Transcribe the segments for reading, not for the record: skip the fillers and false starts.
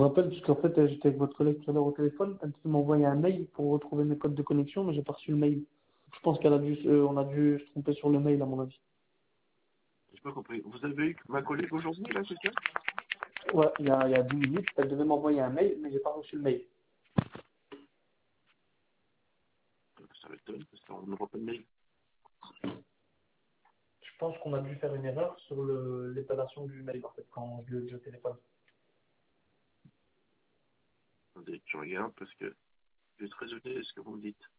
rappelle parce qu'en fait, j'étais avec votre collègue tout à l'heure au téléphone. Elle m'a envoyé un mail pour retrouver mes codes de connexion, mais j'ai pas reçu le mail. Je pense on a dû se tromper sur le mail, à mon avis. J'ai pas compris. Vous avez eu ma collègue aujourd'hui, là, c'est ça? Ouais, il y a 10 minutes, elle devait m'envoyer un mail, mais j'ai pas reçu le mail. Ça m'étonne, parce qu'on ne voit pas de mail. Je pense qu'on a dû faire une erreur sur l'épellation du mail, en fait, quand je l'ai dit au téléphone. Attendez, je regarde, parce que je suis très étonné de ce que vous me dites.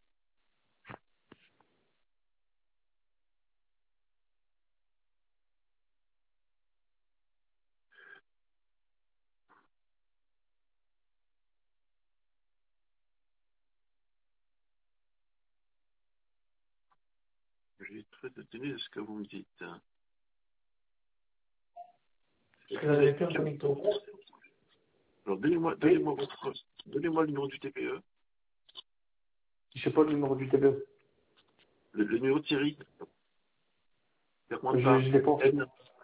Je suis très étonné de ce que vous me dites. Parce que j'avais pu me connecter au compte. Alors, Oui. donnez-moi le numéro du TPE, Je sais pas le numéro du TPE. le numéro de Thierry, ça commence Je par l'ai pas en fait. N.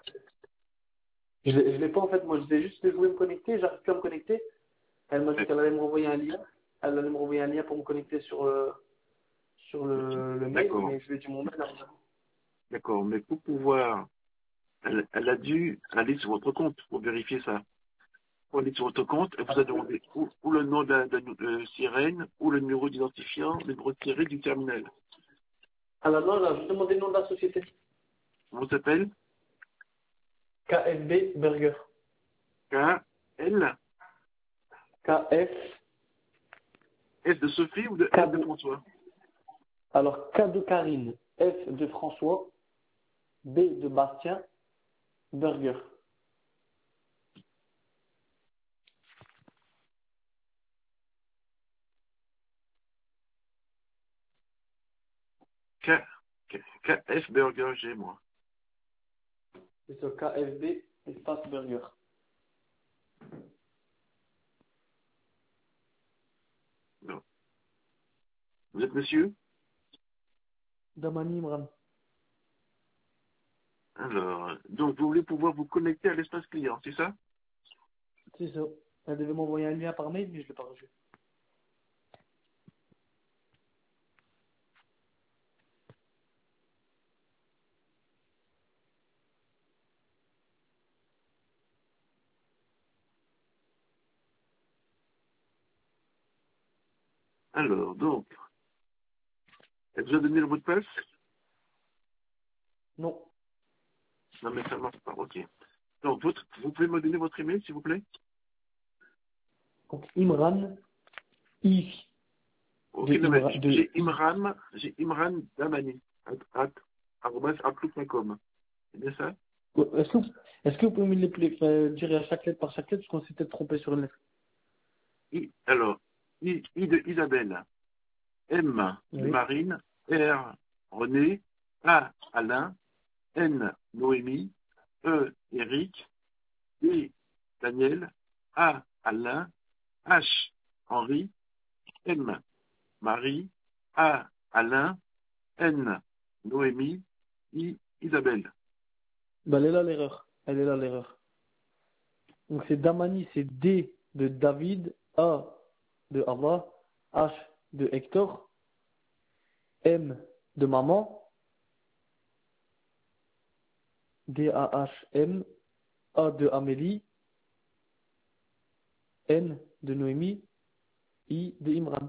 Je l'ai pas en fait. Moi, je voulais juste jouer me connecter. J'arrive plus à me connecter. Elle m'a dit qu'elle allait me renvoyer un lien. Elle allait me renvoyer un lien pour me connecter sur le mail, D'accord, mais je lui ai dit mon mail. d'accord, mais pour pouvoir, elle a dû aller sur votre compte pour vérifier ça. Pour aller sur votre compte, elle vous a demandé ou le nom de sirène, ou le numéro d'identifiant, le numéro de série du terminal. Alors non, là, je demandé le nom de la société. Comment ça s'appelle? KFB Burger. K, L, KF. S de Sophie ou de K F de de, François? alors K de Karine. F de François. B de Bastien. Burger. K, KF Burger, j'ai moi. C'est ça, KFB espace Burger. Non. Vous êtes monsieur? Damani Imran. Alors, donc vous voulez pouvoir vous connecter à l'espace client, c'est ça? C'est ça. Elle devait m'envoyer un lien par mail, mais je l'ai pas reçu. Alors, donc, elle vous a donné le mot de passe? Non. Non, mais ça marche pas, ok. Donc, vous pouvez me donner votre email, s'il vous plaît? Donc Imran, I Ok, de non, mais Imran, de I. j'ai Imran Damani, arobase outlook.com. C'est bien ça? Est-ce que vous pouvez me dire à chaque lettre par chaque lettre, parce qu'on s'est peut-être trompé sur une lettre. Alors, I de Isabelle, M de Oui. Marine, R René, A Alain, N Noémie, E Eric, D Daniel, A Alain, H Henri, M Marie, A Alain, N Noémie, I Isabelle. Ben, elle est là l'erreur. Elle est là l'erreur. Donc c'est Damani, c'est D de David, A de Ava, H de Hector, M de maman, D-A-H-M, A de Amélie, N de Noémie, I de Imran.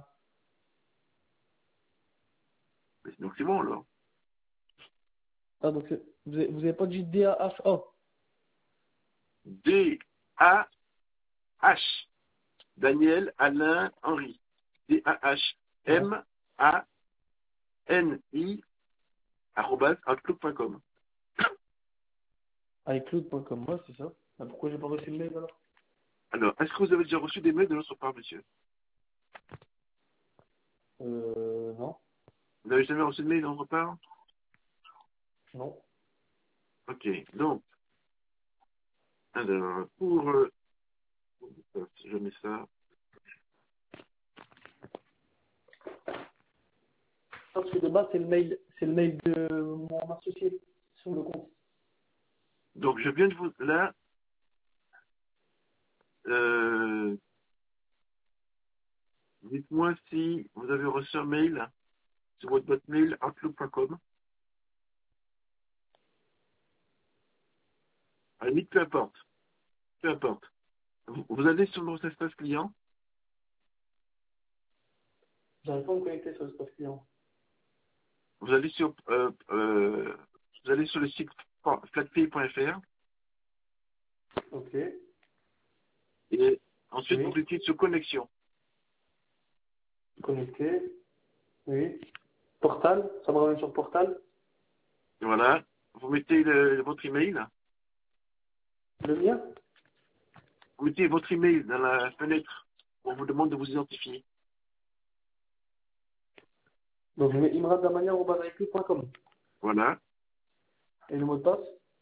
Donc c'est bon alors. Ah, donc vous avez pas dit D-A-H-A. D A H Daniel Alain Henri. D A H Ouais. M A N I arobase outlook.com. iCloud.com, ouais, c'est ça. Ben, pourquoi j'ai pas reçu le mail alors? Alors, est-ce que vous avez déjà reçu des mails de notre part, monsieur? Non. Vous n'avez jamais reçu de mail de notre part? Non. Ok, donc, alors, si je mets ça, Parce que de base, c'est le mail de mon associé sur le compte. donc je viens de vous, là, Dites-moi si vous avez reçu un mail sur votre boîte mail outlook.com. À la limite, peu importe. Peu importe. Vous allez sur notre espace client. J'arrive pas à me connecter sur l'espace client. Vous allez sur, vous allez sur le site flatpay.fr Ok. et ensuite vous Oui. cliquez sur connexion. Connecté. Oui. Portal. Ça me ramène sur portal. Et voilà. Vous mettez votre email. Le mien. Vous mettez votre email dans la fenêtre où on vous demande de vous identifier. Donc je mets imradamania@icloud.com. Voilà. Et le mot de passe.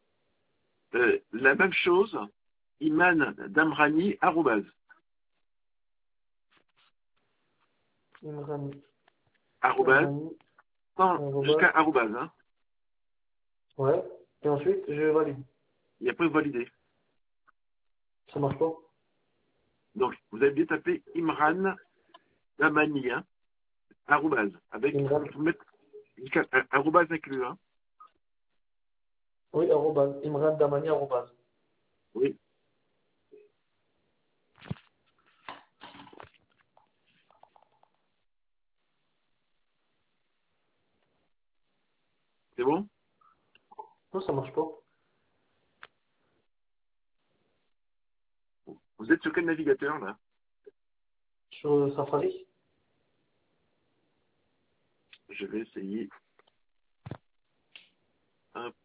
La même chose, Iman Damrani, arrobase. Imrani. Arrobase, Imrani. jusqu'à Arrobas. arrobase, hein. Ouais. Et ensuite, je valide. Et après, vous validez. Ça marche pas. Donc, vous avez bien tapé Imran Damani, hein, arrobase. Avec, Imran. vous mettez jusqu'à arrobase inclus, hein. Oui, arrobas. Imran Damania, arrobas. Oui. C'est bon? Non, ça marche pas. Vous êtes sur quel navigateur, là? Sur Safari. Je vais essayer. Hop,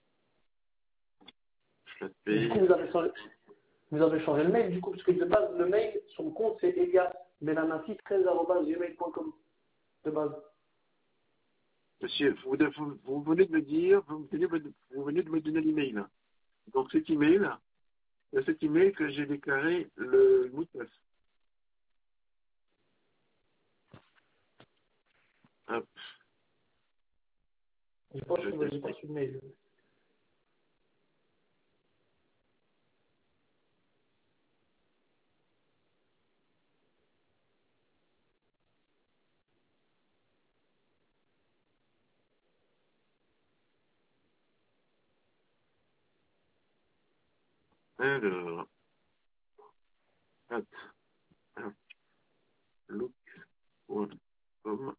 je la Et du coup, paye. vous avez changé le mail, du coup, parce que de base, le mail, son compte, c'est eliasbelanati13@gmail.com. De base. Monsieur, vous venez de me dire, vous venez de me donner l'email. Donc, c'est cet email que j'ai déclaré le mot de passe. Hop, J'ai pas je reçu, j'ai pas teste. reçu le mail. Alors, hop, hop, look.com.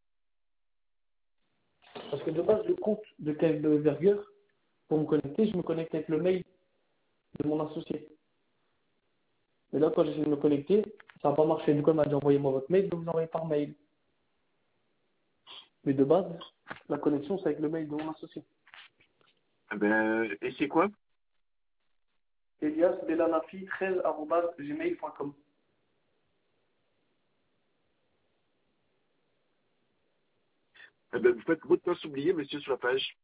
Parce que de base, le compte de Kyle Berger, pour me connecter, je me connecte avec le mail de mon associé. Et là, quand j'essaie de me connecter, ça n'a pas marché. Du coup, elle m'a dit envoyez-moi votre mail, je vais vous envoyer par mail. Mais de base, la connexion, c'est avec le mail de mon associé. Ah ben, et c'est quoi? eliasbelanafi13@gmail.com. Ah ben, vous faites mot de passe oublié, monsieur, sur la page.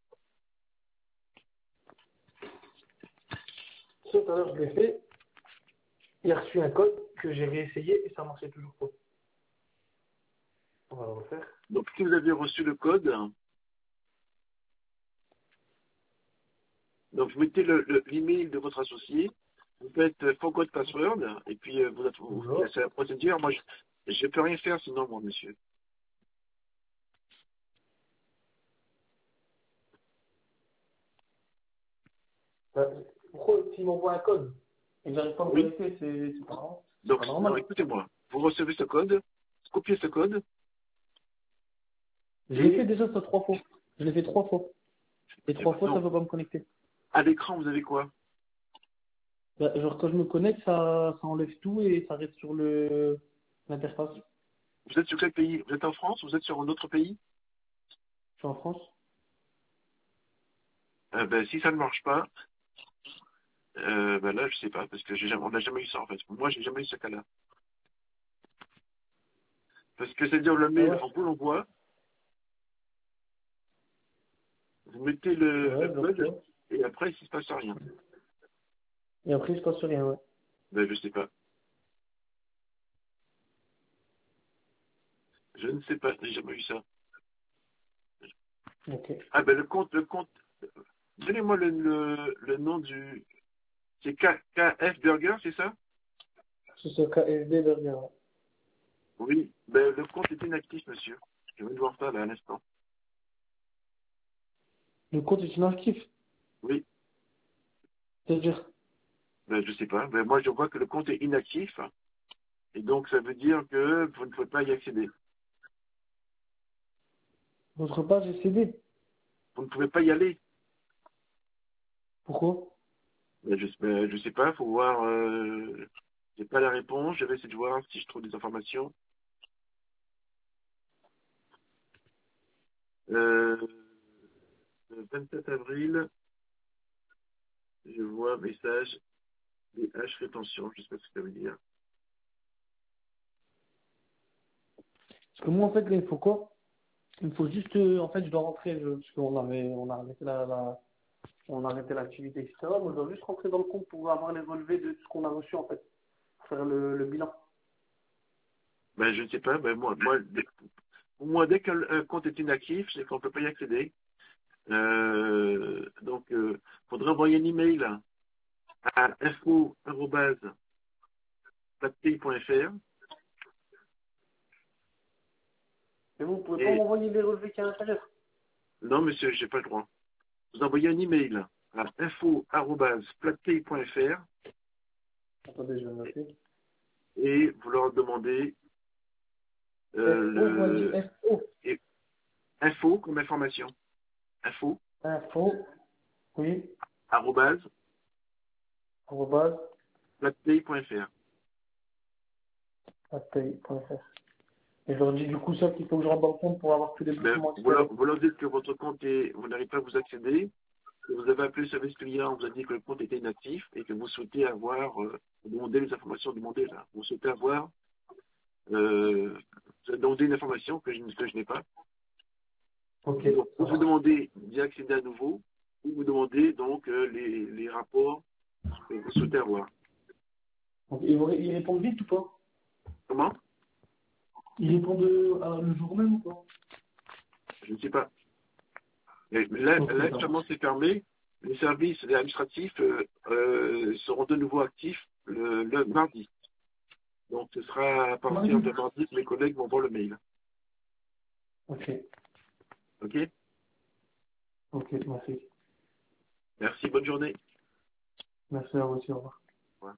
Ça, tout à l'heure, je l'ai fait. Il a reçu un code que j'ai réessayé et ça marchait toujours pas. On va le refaire. Donc, si vous avez reçu le code, donc vous mettez l'email de votre associé, vous faites forgot password, et puis vous Bonjour. laissez la procédure. Moi, je peux rien faire sinon, moi, monsieur. Pourquoi s'il m'envoie un code et que j'arrive pas à me Oui. connecter, c'est pas normal. C'est Donc, pas non, normal. écoutez-moi. Vous recevez ce code, copiez ce code, Je l'ai fait et déjà ça 3 fois. Je l'ai fait 3 fois. Et 3 fois, ça non, ne veut pas me connecter. à l'écran, vous avez quoi? Bah, genre, quand je me connecte, ça enlève tout et ça reste sur l'interface. Vous êtes sur quel pays? Vous êtes en France? Vous êtes sur un autre pays? Je suis en France. Ben, si ça ne marche pas, ben là, je sais pas, parce que on n'a jamais eu ça, en fait. Moi, j'ai jamais eu ce cas-là. Parce que c'est-à-dire le Ah mail, ouais. on vous l'envoie, vous mettez le Ouais, je le code, reçois. et après, il ne se passe rien. Et après, je passe sur rien, ouais. Ben, je sais pas. Je ne sais pas, j'ai jamais eu ça. Ok. Ah ben, le compte, donnez-moi le nom du, c'est KF Burger, c'est ça? C'est ce KSD Berger, ouais. Oui, ben, le compte est inactif, monsieur. Je viens de voir ça là à l'instant. Le compte est inactif. Oui, C'est-à-dire, ben, je sais pas. Ben, moi, je vois que le compte est inactif. Et donc, ça veut dire que vous ne pouvez pas y accéder. votre page est cédée. Vous ne pouvez pas y aller. Pourquoi? Je sais pas, faut voir. J'ai pas la réponse. Je vais essayer de voir si je trouve des informations. Euh, le 27 avril, je vois un message des H rétention. Je sais pas ce que ça veut dire. Parce que moi, en fait, là, il faut quoi? Il me faut juste, en fait, je dois rentrer, parce on a arrêté on a arrêté l'activité, etc. Moi, je dois juste rentrer dans le compte pour avoir les relevés de ce qu'on a reçu, en fait, pour faire le bilan. Ben, je ne sais pas. Ben, pour moi, dès qu'un compte est inactif, c'est qu'on ne peut pas y accéder. Donc, faudrait envoyer un email à info@platpi.fr. Et vous pouvez pas Et m'envoyer les relevés qui est à l'intérieur? non, monsieur, j'ai pas le droit. Vous envoyez un email à info@platpi.fr Attendez, je vais noter. et vous leur demandez FO, vous m'avez dit le FO. et info comme information. Info Info, oui, arrobase arrobase, platpi.fr. atay.fr. Et je leur dis du coup ça qu'il faut que je rentre dans le compte pour avoir tous les Ben, documents, etc. vous leur dites que votre compte est, vous n'arrivez pas à vous accéder, que vous avez appelé le service client, on vous a dit que le compte était inactif et que vous souhaitez avoir, vous demandez les informations demandées là. Vous souhaitez avoir, vous avez demandé une information que je n'ai pas. Ok, Donc, ça vous marche. demandez d'y accéder à nouveau, ou vous demandez donc les rapports que vous souhaitez avoir. Donc, ils répondent vite ou pas? Comment? Ils répondent le jour même ou pas? Je ne sais pas. Mais là, Ok, là ça actuellement, marche. c'est fermé. Les services administratifs seront de nouveau actifs le mardi. Donc, ce sera à partir Mardi. de mardi que mes collègues vont voir le mail. Ok, OK? ok, merci. Merci, bonne journée. Merci à vous aussi, au revoir.